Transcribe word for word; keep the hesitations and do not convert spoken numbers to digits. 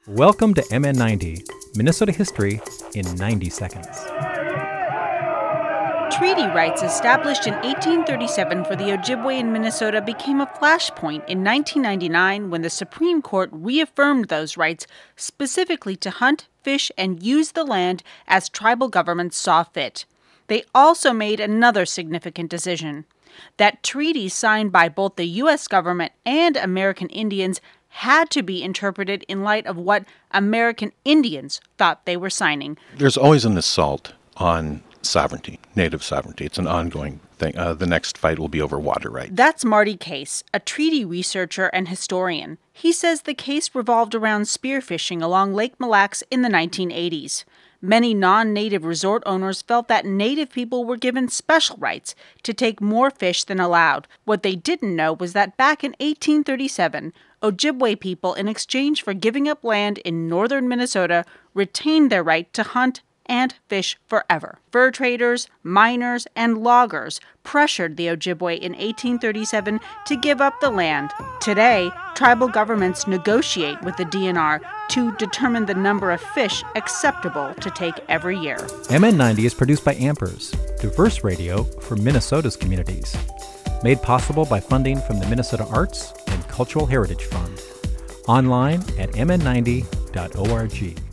Welcome to M N ninety, Minnesota History in ninety seconds. Treaty rights established in eighteen thirty-seven for the Ojibwe in Minnesota became a flashpoint in nineteen ninety-nine when the Supreme Court reaffirmed those rights specifically to hunt, fish, and use the land as tribal governments saw fit. They also made another significant decision. That treaties signed by both the U S government and American Indians had to be interpreted in light of what American Indians thought they were signing. There's always an assault on sovereignty, native sovereignty. It's an ongoing thing. Uh, the next fight will be over water rights. That's Marty Case, a treaty researcher and historian. He says the case revolved around spearfishing along Lake Mille Lacs in the nineteen eighties. Many non-native resort owners felt that native people were given special rights to take more fish than allowed. What they didn't know was that back in eighteen thirty-seven, Ojibwe people, in exchange for giving up land in northern Minnesota, retained their right to hunt and fish forever. Fur traders, miners, and loggers pressured the Ojibwe in eighteen thirty-seven to give up the land. Today, tribal governments negotiate with the D N R to determine the number of fish acceptable to take every year. M N ninety is produced by Ampers, diverse radio for Minnesota's communities. Made possible by funding from the Minnesota Arts and Cultural Heritage Fund. Online at m n ninety dot org.